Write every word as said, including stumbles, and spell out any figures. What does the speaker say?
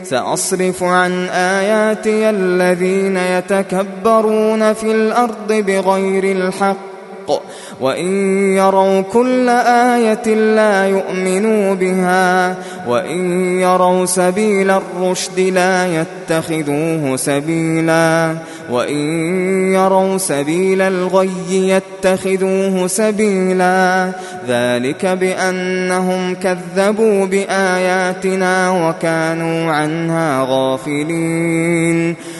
سأصرف عن آياتي الذين يتكبرون في الأرض بغير الحق وإن يروا كل آية لا يؤمنوا بها وإن يروا سبيل الرشد لا يتخذوه سبيلا وإن يروا سبيل الغي يتخذوه سبيلا ذلك بأنهم كذبوا بآياتنا وكانوا عنها غافلين